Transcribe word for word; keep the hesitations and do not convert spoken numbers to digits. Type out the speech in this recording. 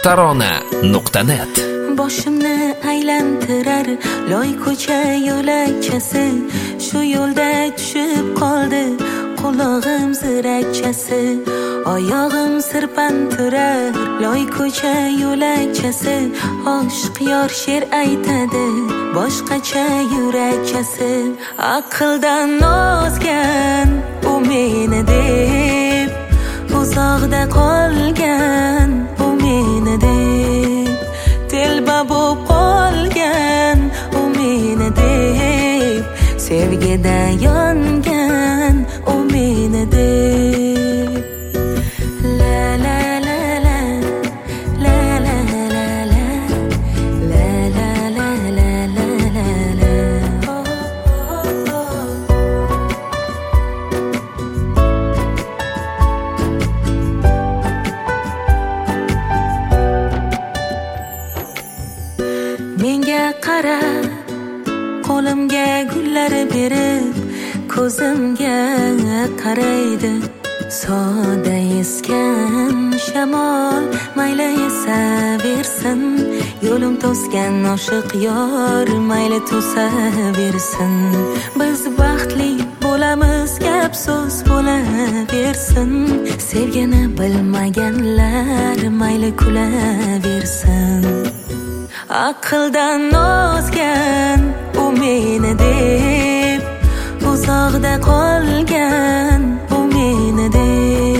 tarona nuqta net. Boshimni aylantirar loy ko'cha yo'lakchasi, shu yo'lda tushib qoldi qulog'im zirakchasi. Oyog'im sirpantirar loy ko'cha yo'lakchasi, oshiq yor she'r aytadi boshqacha yurakchasi. Aqldan ozgan u meni deb, uzoqda qolgan u meni deb, telba bo'lib qolgan u meni deb, sevgida yongan u meni deb. Menga qara, qo'limga gullar berib, ko'zimga qaraydi soda esgan shamol. Mayli esaversin, yo'lim to'sgan oshiq yor, mayli to'saversin. Biz baxtli bo'lamiz, gap so'z bo'laversin. Sevgini bilmaganlar mayli kulaversin. Aqldan ozgan u meni deb, uzoqda qolgan u meni deb,